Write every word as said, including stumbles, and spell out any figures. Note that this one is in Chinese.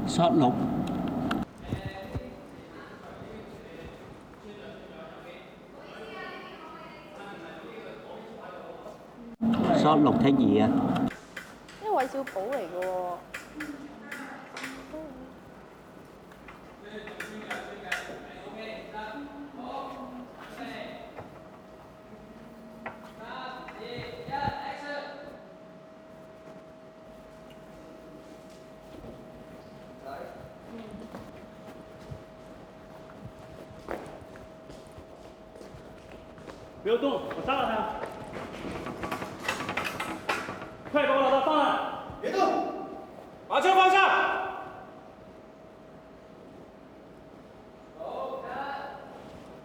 shot 六，shot 六 take 二啊！ 呢個韋小寶嚟嘅喎。 不要动，我杀了他！快把我老大放了！ 别动！ 把枪放下！